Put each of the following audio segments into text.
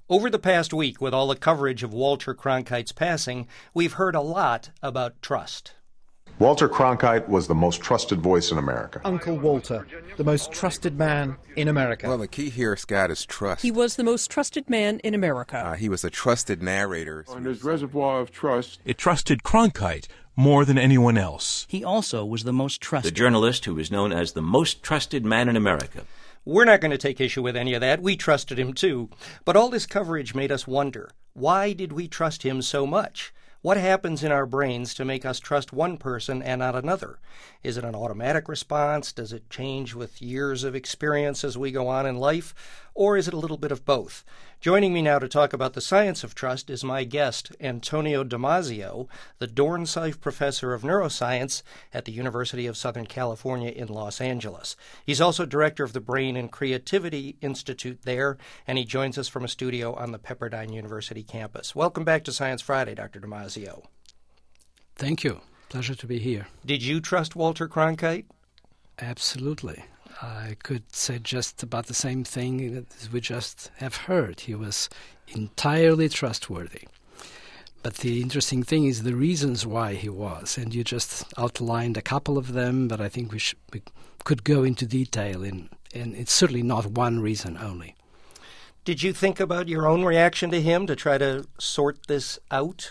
Over the past week, with all the coverage of Walter Cronkite's passing, we've heard a lot about trust. Walter Cronkite was the most trusted voice in America. Uncle Walter, the most trusted man in America. Well, the key here, Scott, is trust. He was the most trusted man in America. He was a trusted narrator. On this reservoir of trust, it trusted Cronkite more than anyone else. He also was the most trusted. The journalist who was known as the most trusted man in America. We're not going to take issue with any of that. We trusted him too. But all this coverage made us wonder, why did we trust him so much? What happens in our brains to make us trust one person and not another? Is it an automatic response? Does it change with years of experience as we go on in life? Or is it a little bit of both? Joining me now to talk about the science of trust is my guest, Antonio Damasio, the Dornsife Professor of Neuroscience at the University of Southern California in Los Angeles. He's also director of the Brain and Creativity Institute there, and he joins us from a studio on the Pepperdine University campus. Welcome back to Science Friday, Dr. Damasio. Thank you. Pleasure to be here. Did you trust Walter Cronkite? Absolutely. I could say just about the same thing as we just have heard. He was entirely trustworthy. But the interesting thing is the reasons why he was, and you just outlined a couple of them, but I think we could go into detail, and it's certainly not one reason only. Did you think about your own reaction to him to try to sort this out?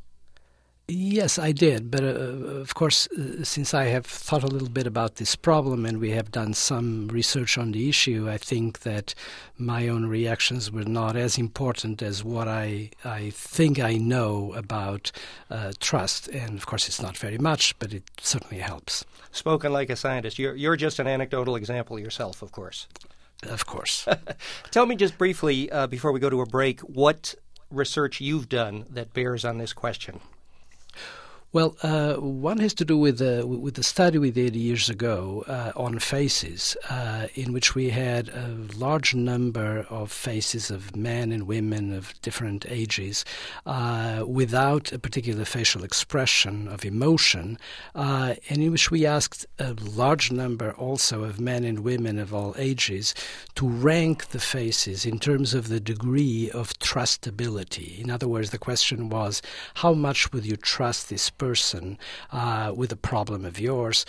Yes, I did. But of course, since I have thought a little bit about this problem and we have done some research on the issue, I think that my own reactions were not as important as what I think I know about trust. And of course, it's not very much, but it certainly helps. Spoken like a scientist. You're just an anecdotal example yourself, of course. Of course. Tell me just briefly, before we go to a break, what research you've done that bears on this question. Well, one has to do with the study we did years ago on faces, in which we had a large number of faces of men and women of different ages without a particular facial expression of emotion, and in which we asked a large number also of men and women of all ages to rank the faces in terms of the degree of trustability. In other words, the question was, how much would you trust this person with a problem of yours?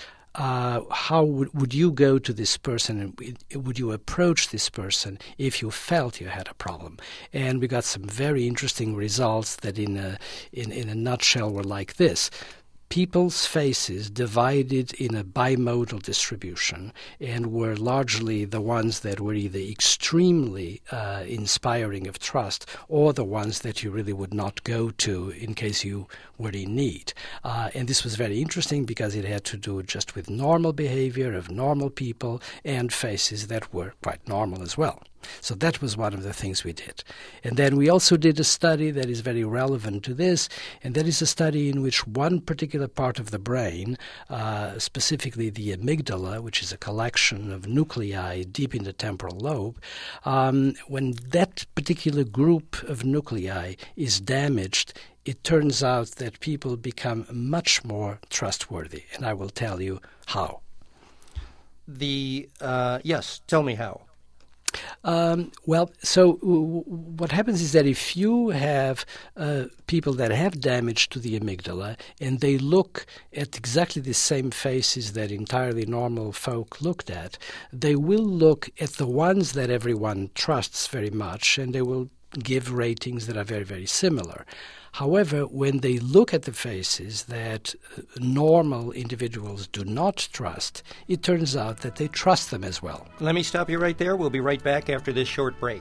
How would you go to this person and would you approach this person if you felt you had a problem? And we got some very interesting results that in a nutshell were like this. People's faces divided in a bimodal distribution and were largely the ones that were either extremely inspiring of trust or the ones that you really would not go to in case you were in need. And this was very interesting because it had to do just with normal behavior of normal people and faces that were quite normal as well. So that was one of the things we did. And then we also did a study that is very relevant to this, and that is a study in which one particular part of the brain, specifically the amygdala, which is a collection of nuclei deep in the temporal lobe, when that particular group of nuclei is damaged, it turns out that people become much more trustworthy. And I will tell you how. Yes, tell me how. So what happens is that if you have people that have damage to the amygdala and they look at exactly the same faces that entirely normal folk looked at, they will look at the ones that everyone trusts very much, and they will give ratings that are very, very similar. However, when they look at the faces that normal individuals do not trust, it turns out that they trust them as well. Let me stop you right there. We'll be right back after this short break.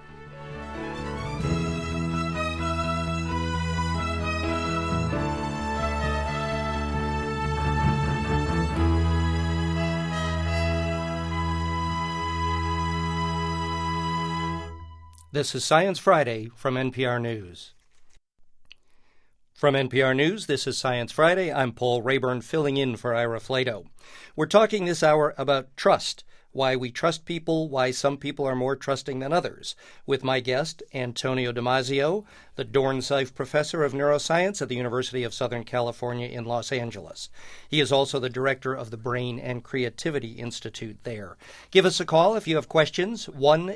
This is Science Friday from NPR News. From NPR News, this is Science Friday. I'm Paul Rayburn, filling in for Ira Flato. We're talking this hour about trust. why we trust people, why some people are more trusting than others, with my guest, Antonio Damasio, the Dornsife Professor of Neuroscience at the University of Southern California in Los Angeles. He is also the director of the Brain and Creativity Institute there. Give us a call if you have questions,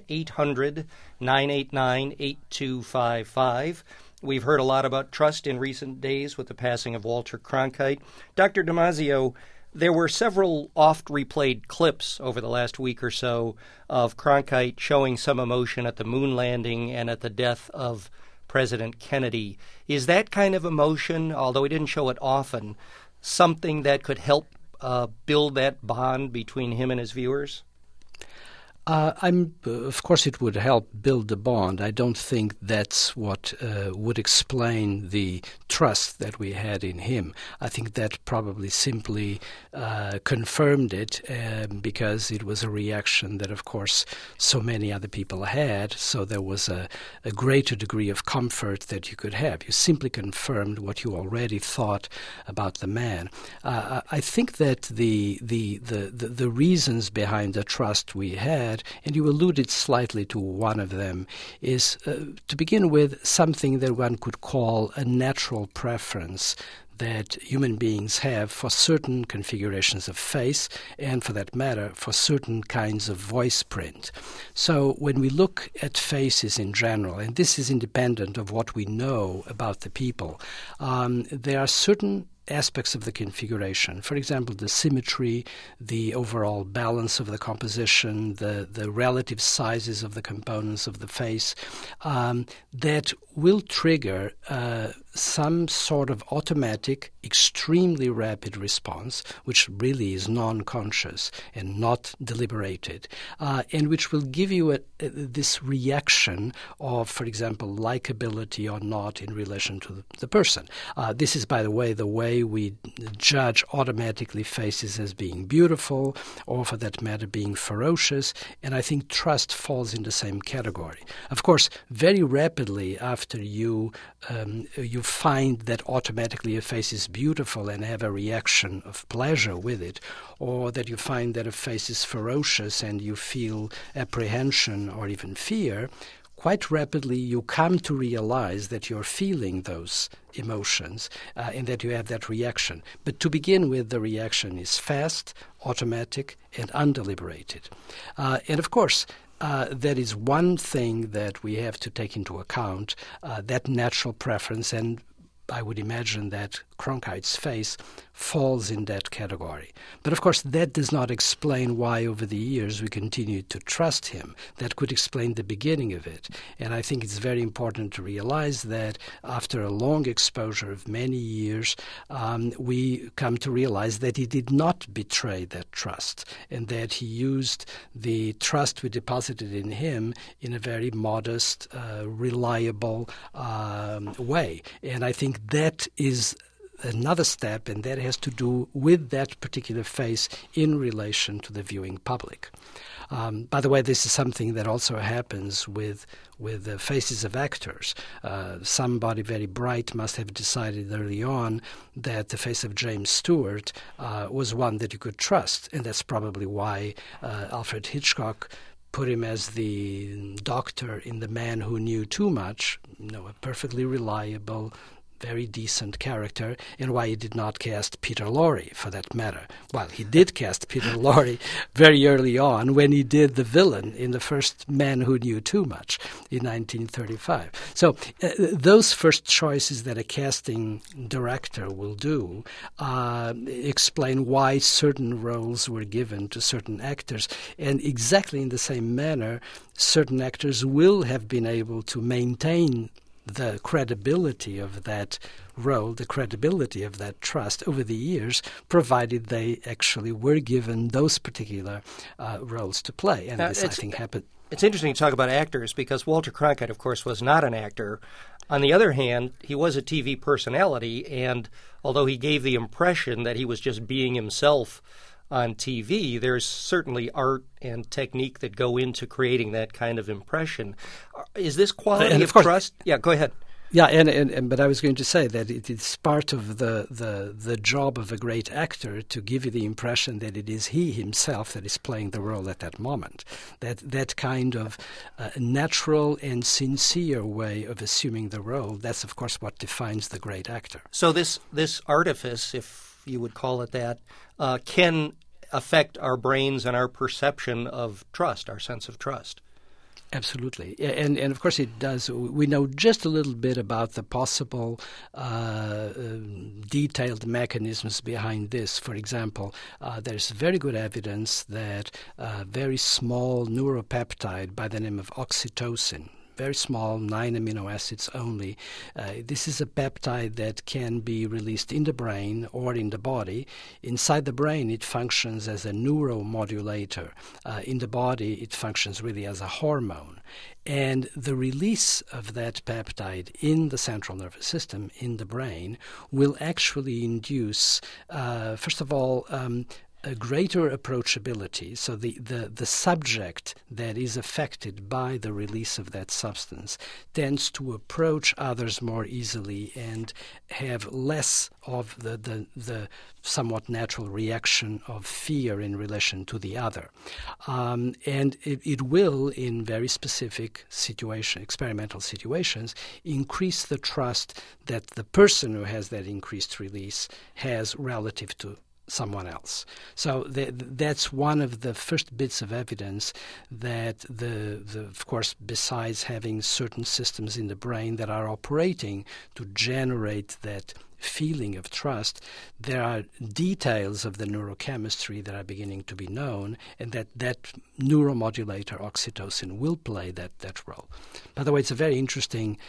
1-800-989-8255. We've heard a lot about trust in recent days with the passing of Walter Cronkite. Dr. Damasio, there were several oft-replayed clips over the last week or so of Cronkite showing some emotion at the moon landing and at the death of President Kennedy. Is that kind of emotion, although he didn't show it often, something that could help build that bond between him and his viewers? Of course, it would help build the bond. I don't think that's what would explain the trust that we had in him. I think that probably simply confirmed it because it was a reaction that, of course, so many other people had. So there was a greater degree of comfort that you could have. You simply confirmed what you already thought about the man. I think that the reasons behind the trust we had, and you alluded slightly to one of them, is to begin with something that one could call a natural preference that human beings have for certain configurations of face and, for that matter, for certain kinds of voice print. So when we look at faces in general, and this is independent of what we know about the people, there are certain aspects of the configuration. For example, the symmetry, the overall balance of the composition, the relative sizes of the components of the face, that will trigger some sort of automatic, extremely rapid response, which really is non-conscious and not deliberated, and which will give you this reaction of, for example, likability or not in relation to the person. This is, by the way we judge automatically faces as being beautiful, or for that matter being ferocious, and I think trust falls in the same category. Of course, very rapidly after you find that automatically a face is beautiful and have a reaction of pleasure with it, or that you find that a face is ferocious and you feel apprehension or even fear, quite rapidly you come to realize that you're feeling those emotions and that you have that reaction. But to begin with, the reaction is fast, automatic, and undeliberated. And of course, that is one thing that we have to take into account, that natural preference, and I would imagine that Cronkite's face falls in that category. But of course, that does not explain why over the years we continued to trust him. That could explain the beginning of it. And I think it's very important to realize that after a long exposure of many years, we come to realize that he did not betray that trust, and that he used the trust we deposited in him in a very modest, reliable way. And I think that is another step, and that has to do with that particular face in relation to the viewing public. By the way, this is something that also happens with the faces of actors. Somebody very bright must have decided early on that the face of James Stewart was one that you could trust, and that's probably why Alfred Hitchcock put him as the doctor in The Man Who Knew Too Much, a perfectly reliable, very decent character, and why he did not cast Peter Lorre, for that matter. Well, he did cast Peter Lorre very early on when he did the villain in the first Man Who Knew Too Much in 1935. So those first choices that a casting director will do explain why certain roles were given to certain actors, and exactly in the same manner, certain actors will have been able to maintain the credibility of that role, the credibility of that trust over the years, provided they actually were given those particular roles to play. And this, I think, happened. It's interesting to talk about actors because Walter Cronkite, of course, was not an actor. On the other hand, he was a TV personality, and although he gave the impression that he was just being himself on TV, there's certainly art and technique that go into creating that kind of impression. Is this quality of trust? Yeah, go ahead. Yeah, and but I was going to say that it is part of the job of a great actor to give you the impression that it is he himself that is playing the role at that moment. That kind of natural and sincere way of assuming the role, that's of course what defines the great actor. So this artifice, if you would call it that, can affect our brains and our perception of trust, our sense of trust. Absolutely. And of course it does. We know just a little bit about the possible detailed mechanisms behind this. For example, there's very good evidence that a very small neuropeptide by the name of oxytocin, very small, 9 amino acids only. This is a peptide that can be released in the brain or in the body. Inside the brain, it functions as a neuromodulator. In the body, it functions really as a hormone. And the release of that peptide in the central nervous system, in the brain, will actually induce, first of all, a greater approachability. So the subject that is affected by the release of that substance tends to approach others more easily and have less of the somewhat natural reaction of fear in relation to the other. And it will, in very specific experimental situations, increase the trust that the person who has that increased release has relative to someone else. So that's one of the first bits of evidence that of course, besides having certain systems in the brain that are operating to generate that feeling of trust, there are details of the neurochemistry that are beginning to be known, and that neuromodulator oxytocin will play that role. By the way, it's a very interesting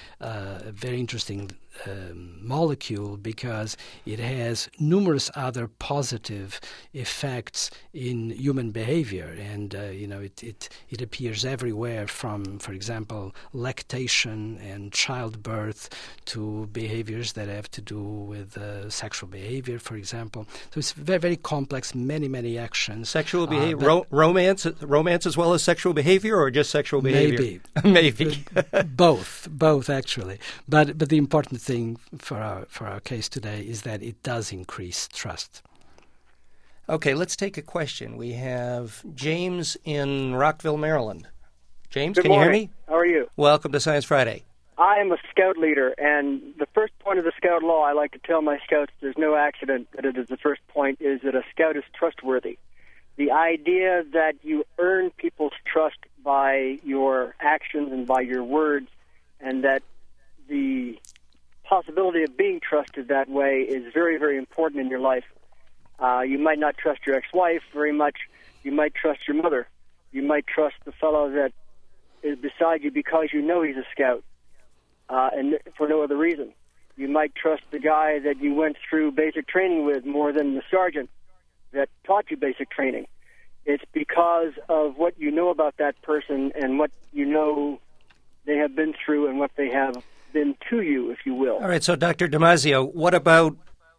molecule because it has numerous other positive effects in human behavior, and it appears everywhere from, for example, lactation and childbirth to behaviors that have to do with sexual behavior, for example. So it's very, very complex, many actions. Sexual behavior, romance as well as sexual behavior, or just sexual behavior? Maybe. both actually. But the important thing for our case today is that it does increase trust. Okay, let's take a question. We have James in Rockville, Maryland. James, Good can morning. you hear me? How are you? Welcome to Science Friday. I am a scout leader, and the first point of the scout law, I like to tell my scouts there's no accident that it is the first point, is that a scout is trustworthy. The idea that you earn people's trust by your actions and by your words, and that the possibility of being trusted that way is very, very important in your life. You might not trust your ex-wife very much. You might trust your mother. You might trust the fellow that is beside you because you know he's a scout. And for no other reason. You might trust the guy that you went through basic training with more than the sergeant that taught you basic training. It's because of what you know about that person and what you know they have been through and what they have been to you, if you will. All right, so Dr. Damasio, what about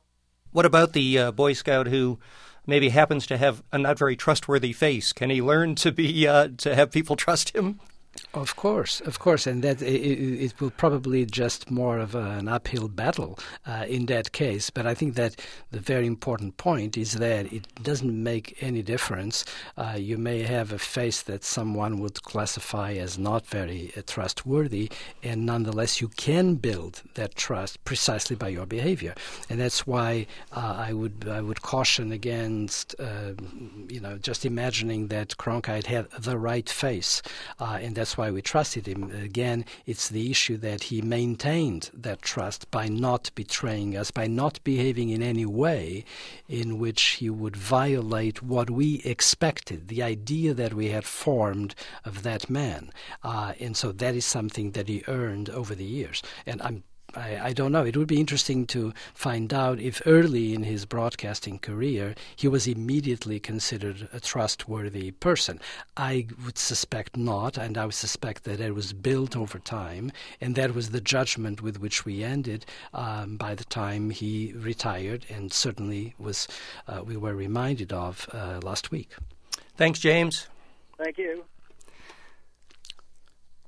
the Boy Scout who maybe happens to have a not very trustworthy face? Can he learn to have people trust him? Of course, and that it will probably just more of an uphill battle in that case. But I think that the very important point is that it doesn't make any difference. You may have a face that someone would classify as not very trustworthy, and nonetheless you can build that trust precisely by your behavior. And that's why I would caution against just imagining that Cronkite had the right face, and that's why we trusted him. Again, it's the issue that he maintained that trust by not betraying us, by not behaving in any way in which he would violate what we expected, the idea that we had formed of that man. And so that is something that he earned over the years. And I don't know. It would be interesting to find out if early in his broadcasting career he was immediately considered a trustworthy person. I would suspect not, and I would suspect that it was built over time, and that was the judgment with which we ended by the time he retired, and certainly we were reminded of last week. Thanks, James. Thank you.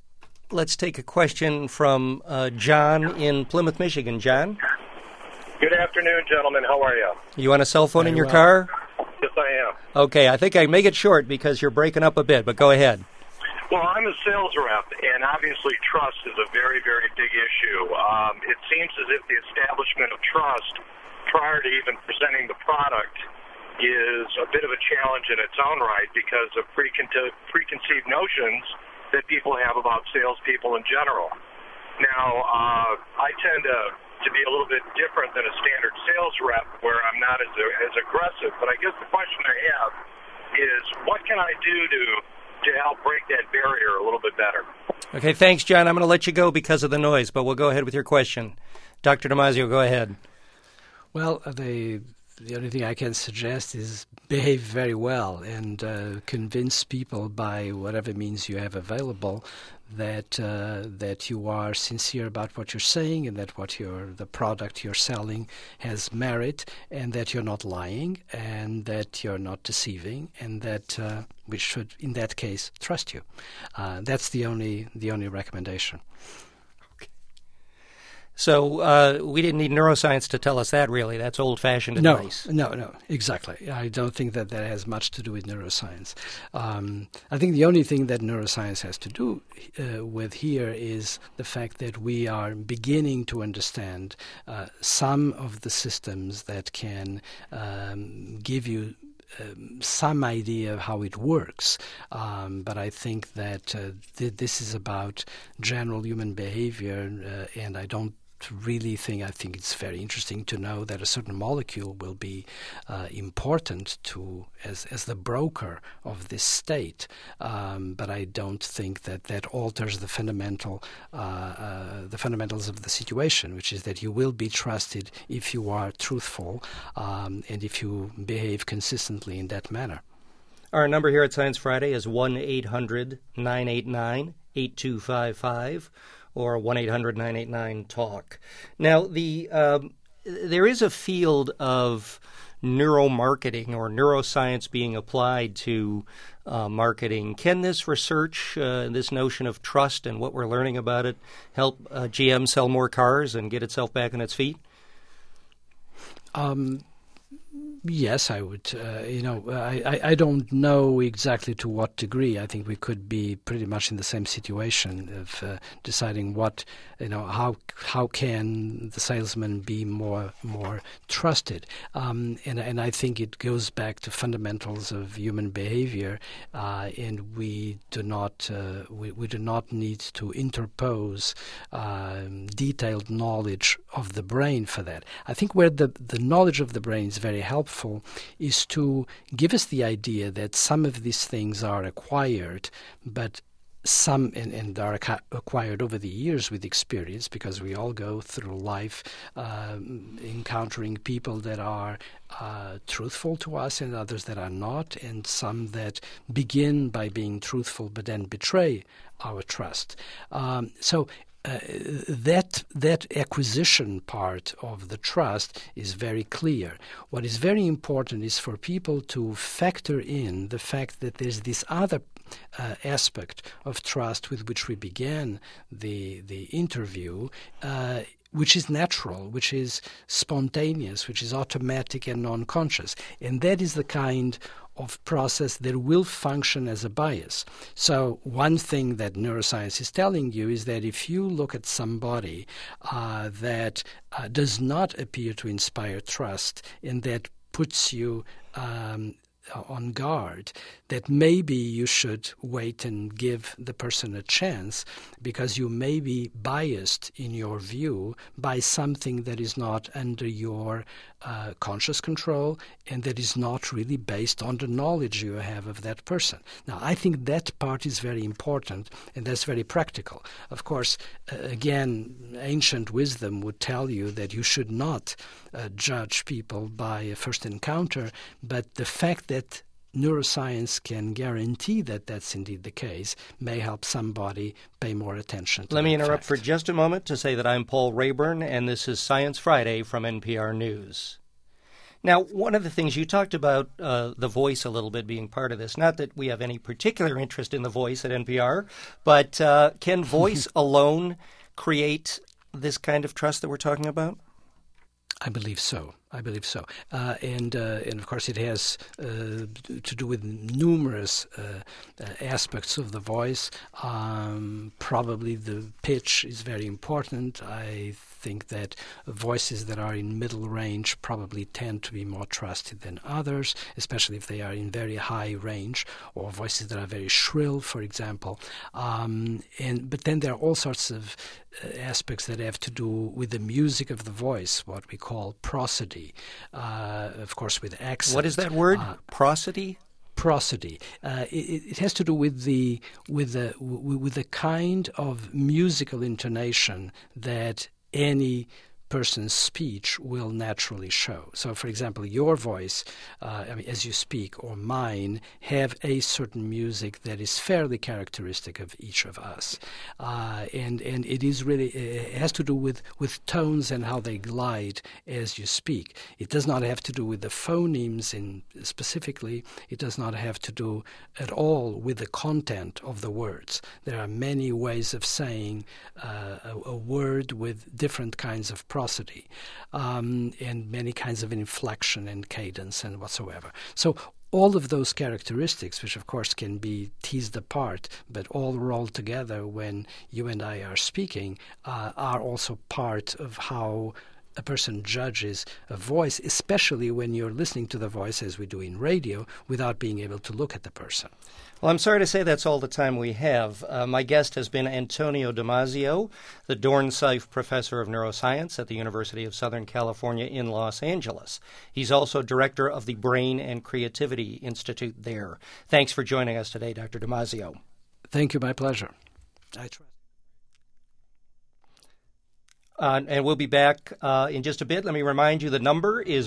let's take a question from John in Plymouth, Michigan. John? Good afternoon, gentlemen. How are you? You on a cell phone in your car? Yes, I am. Okay, I think I make it short because you're breaking up a bit, but go ahead. Well, I'm a sales rep, and obviously trust is a very, very big issue. It seems as if the establishment of trust prior to even presenting the product is a bit of a challenge in its own right because of preconceived notions that people have about salespeople in general. Now, I tend to be a little bit different than a standard sales rep where I'm not as aggressive, but I guess the question I have is what can I do to help break that barrier a little bit better? Okay, thanks, John. I'm going to let you go because of the noise, but we'll go ahead with your question. Dr. Damasio, go ahead. Well, the only thing I can suggest is behave very well and convince people by whatever means you have available that you are sincere about what you're saying and that the product you're selling has merit and that you're not lying and that you're not deceiving and that we should, in that case, trust you. That's the only recommendation. So we didn't need neuroscience to tell us that, really. That's old-fashioned advice. No, exactly. I don't think that has much to do with neuroscience. I think the only thing that neuroscience has to do with here is the fact that we are beginning to understand some of the systems that can give you some idea of how it works, but I think that this is about general human behavior, and I think it's very interesting to know that a certain molecule will be important to as the broker of this state, but I don't think that alters the fundamentals of the situation, which is that you will be trusted if you are truthful and if you behave consistently in that manner. Our number here at Science Friday is 1-800-989-8255. or 1-800-989-TALK. Now, there is a field of neuromarketing or neuroscience being applied to marketing. Can this research, this notion of trust and what we're learning about it, help GM sell more cars and get itself back on its feet? Yes, I would. I don't know exactly to what degree. I think we could be pretty much in the same situation of deciding how can the salesman be more trusted. And I think it goes back to fundamentals of human behavior, and we do not need to interpose detailed knowledge of the brain for that. I think where the knowledge of the brain is very helpful is to give us the idea that some of these things are acquired, but some and are acquired over the years with experience, because we all go through life encountering people that are truthful to us and others that are not, and some that begin by being truthful but then betray our trust. That acquisition part of the trust is very clear. What is very important is for people to factor in the fact that there's this other aspect of trust with which we began the interview, which is natural, which is spontaneous, which is automatic and non-conscious. And that is the kind of process that will function as a bias. So one thing that neuroscience is telling you is that if you look at somebody that does not appear to inspire trust and that puts you on guard, that maybe you should wait and give the person a chance, because you may be biased in your view by something that is not under your conscious control and that is not really based on the knowledge you have of that person. Now, I think that part is very important, and that's very practical. Of course, again, ancient wisdom would tell you that you should not judge people by a first encounter, but the fact that neuroscience can guarantee that that's indeed the case may help somebody pay more attention to Let me interrupt fact. for just a moment to say that I'm Paul Rayburn, and this is Science Friday from NPR News. Now, one of the things you talked about, the voice a little bit being part of this, not that we have any particular interest in the voice at NPR, but can voice alone create this kind of trust that we're talking about? I believe so. And of course it has to do with numerous aspects of the voice. Probably the pitch is very important. I think that voices that are in middle range probably tend to be more trusted than others, especially if they are in very high range, or voices that are very shrill, for example. But then there are all sorts of aspects that have to do with the music of the voice, what we call prosody, of course, with accent. What is that word? Prosody? Prosody. It has to do with the kind of musical intonation that any person's speech will naturally show. So, for example, your voice, as you speak, or mine, have a certain music that is fairly characteristic of each of us. And it is really, it has to do with tones and how they glide as you speak. It does not have to do with the phonemes specifically. It does not have to do at all with the content of the words. There are many ways of saying a word with different kinds of prosody, and many kinds of inflection and cadence and whatsoever. So all of those characteristics, which of course can be teased apart, but all rolled together when you and I are speaking, are also part of how a person judges a voice, especially when you're listening to the voice, as we do in radio, without being able to look at the person. Well, I'm sorry to say that's all the time we have. My guest has been Antonio Damasio, the Dornsife Professor of Neuroscience at the University of Southern California in Los Angeles. He's also director of the Brain and Creativity Institute there. Thanks for joining us today, Dr. Damasio. Thank you. My pleasure. I trust. And we'll be back in just a bit. Let me remind you the number is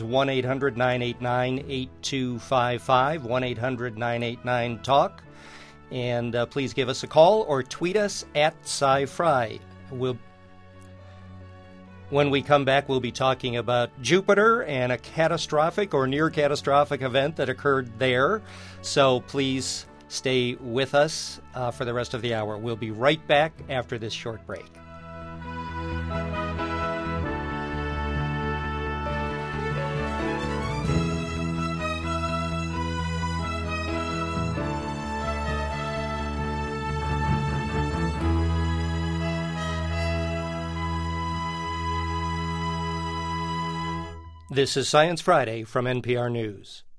1-800-989-8255, 1-800-989-TALK. And please give us a call or tweet us at SciFri. When we come back, we'll be talking about Jupiter and a catastrophic or near-catastrophic event that occurred there. So please stay with us for the rest of the hour. We'll be right back after this short break. This is Science Friday from NPR News.